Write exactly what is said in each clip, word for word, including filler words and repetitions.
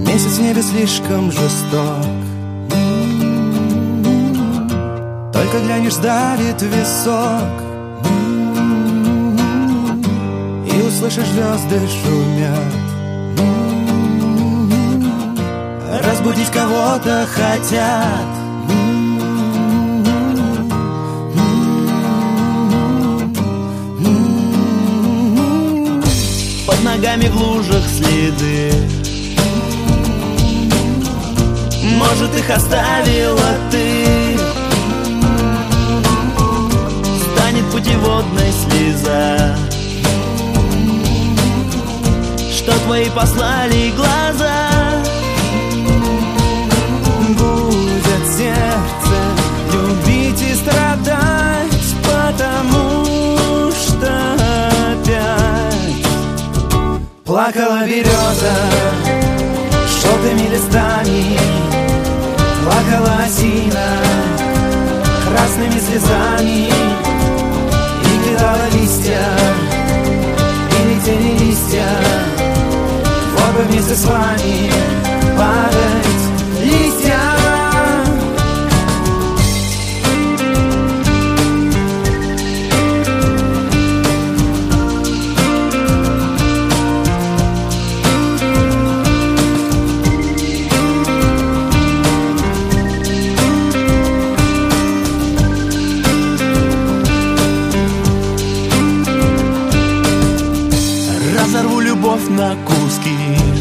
Месяц в небе слишком жесток. Только глянешь, давит висок, и услышишь, звезды шумят. Разбудить кого-то хотят. Под ногами в лужах следы, может, их оставила ты. Станет путеводной слеза, что твои послали глаза. Будет сердце любить и страдать, потому что опять плакала береза желтыми листами, плакала осина красными слезами, и кидала листья, и летели листья. Вот бы вместе с вами падать листья. Разорву любовь на куски,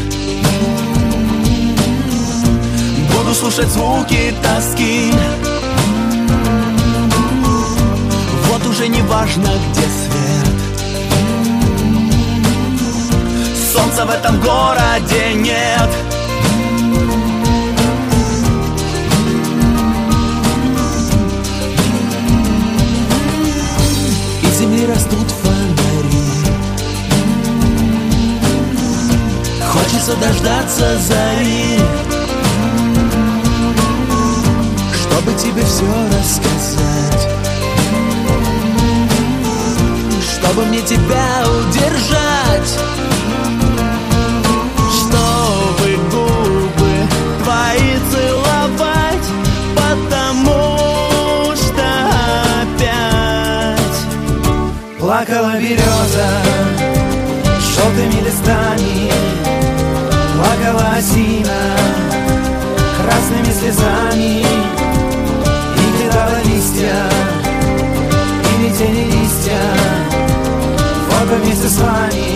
буду слушать звуки тоски. Вот уже не важно, где свет, солнца в этом городе нет. Из земли растут фонари, хочется дождаться зари, чтобы тебе все рассказать, чтобы мне тебя удержать, чтобы губы твои целовать, потому что опять плакала береза желтыми листами, плакала осина красными слезами, и кидала листья, и летели листья. Вот бы вместе с вами